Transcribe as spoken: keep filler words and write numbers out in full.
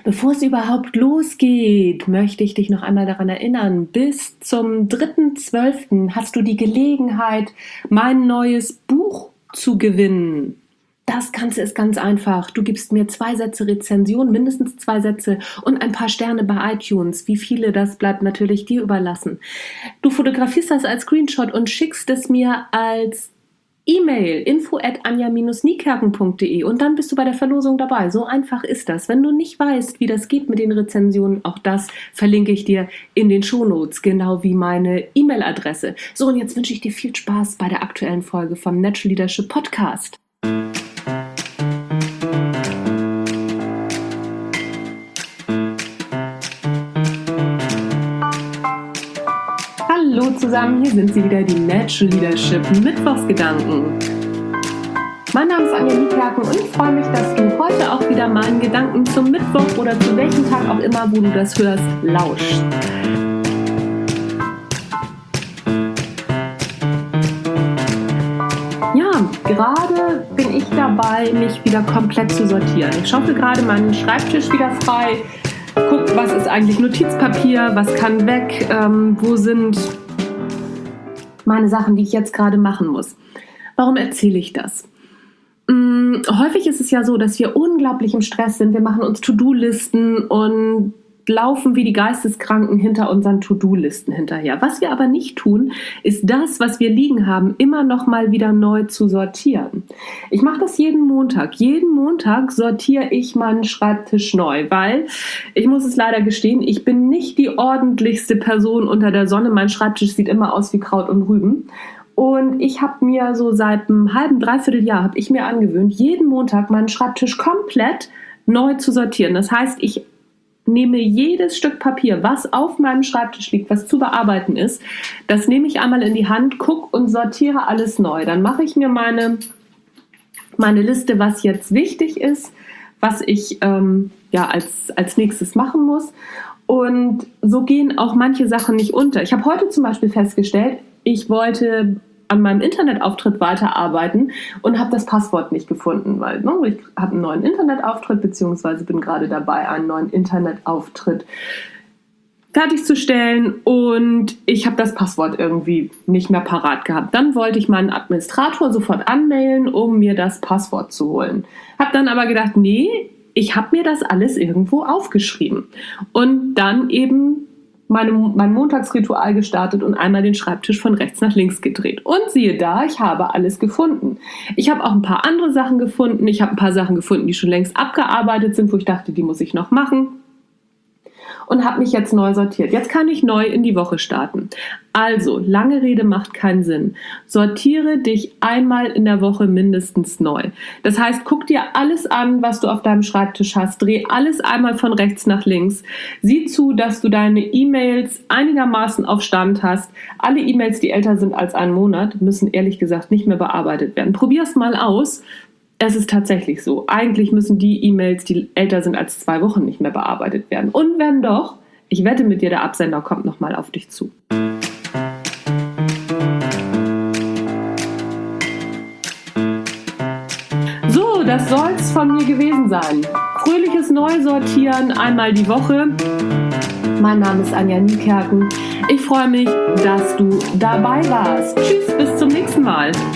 Bevor es überhaupt losgeht, möchte ich dich noch einmal daran erinnern, bis zum dritten zwölften hast du die Gelegenheit, mein neues Buch zu gewinnen. Das Ganze ist ganz einfach. Du gibst mir zwei Sätze Rezension, mindestens zwei Sätze und ein paar Sterne bei iTunes. Wie viele, das bleibt natürlich dir überlassen. Du fotografierst das als Screenshot und schickst es mir als E-Mail info at anja dash niekerken punkt de und dann bist du bei der Verlosung dabei. So einfach ist das. Wenn du nicht weißt, wie das geht mit den Rezensionen, auch das verlinke ich dir in den Shownotes, genau wie meine E-Mail-Adresse. So, und jetzt wünsche ich dir viel Spaß bei der aktuellen Folge vom Natural Leadership Podcast. Hallo zusammen, hier sind sie wieder, die Natural Leadership Mittwochsgedanken. Mein Name ist Anja Niekerken und ich freue mich, dass du heute auch wieder meinen Gedanken zum Mittwoch oder zu welchem Tag auch immer, wo du das hörst, lauschst. Ja, gerade bin ich dabei, mich wieder komplett zu sortieren. Ich schaufel gerade meinen Schreibtisch wieder frei. Guck, was ist eigentlich Notizpapier, was kann weg, ähm, wo sind meine Sachen, die ich jetzt gerade machen muss. Warum erzähle ich das? Hm, häufig ist es ja so, dass wir unglaublich im Stress sind. Wir machen uns To-Do-Listen und laufen wie die Geisteskranken hinter unseren To-Do-Listen hinterher. Was wir aber nicht tun, ist das, was wir liegen haben, immer noch mal wieder neu zu sortieren. Ich mache das jeden Montag. Jeden Montag sortiere ich meinen Schreibtisch neu, weil, ich muss es leider gestehen, ich bin nicht die ordentlichste Person unter der Sonne. Mein Schreibtisch sieht immer aus wie Kraut und Rüben. Und ich habe mir so seit einem halben, dreiviertel Jahr, habe ich mir angewöhnt, jeden Montag meinen Schreibtisch komplett neu zu sortieren. Das heißt, ich nehme jedes Stück Papier, was auf meinem Schreibtisch liegt, was zu bearbeiten ist, das nehme ich einmal in die Hand, gucke und sortiere alles neu. Dann mache ich mir meine, meine Liste, was jetzt wichtig ist, was ich ähm, ja, als, als nächstes machen muss. Und so gehen auch manche Sachen nicht unter. Ich habe heute zum Beispiel festgestellt, ich wollte an meinem Internetauftritt weiterarbeiten und habe das Passwort nicht gefunden, weil ne, ich habe einen neuen Internetauftritt, beziehungsweise bin gerade dabei, einen neuen Internetauftritt fertigzustellen und ich habe das Passwort irgendwie nicht mehr parat gehabt. Dann wollte ich meinen Administrator sofort anmailen, um mir das Passwort zu holen. Habe dann aber gedacht, nee, ich habe mir das alles irgendwo aufgeschrieben und dann eben Meine, mein Montagsritual gestartet und einmal den Schreibtisch von rechts nach links gedreht. Und siehe da, ich habe alles gefunden. Ich habe auch ein paar andere Sachen gefunden. Ich habe ein paar Sachen gefunden, die schon längst abgearbeitet sind, wo ich dachte, die muss ich noch machen. Und habe mich jetzt neu sortiert. Jetzt kann ich neu in die Woche starten. Also, lange Rede macht keinen Sinn. Sortiere dich einmal in der Woche mindestens neu. Das heißt, guck dir alles an, was du auf deinem Schreibtisch hast. Dreh alles einmal von rechts nach links. Sieh zu, dass du deine E-Mails einigermaßen auf Stand hast. Alle E-Mails, die älter sind als einen Monat, müssen ehrlich gesagt nicht mehr bearbeitet werden. Probier es mal aus. Es ist tatsächlich so. Eigentlich müssen die E-Mails, die älter sind als zwei Wochen, nicht mehr bearbeitet werden. Und wenn doch, ich wette mit dir, der Absender kommt nochmal auf dich zu. So, das soll's von mir gewesen sein. Fröhliches Neusortieren einmal die Woche. Mein Name ist Anja Niekerken. Ich freue mich, dass du dabei warst. Tschüss, bis zum nächsten Mal.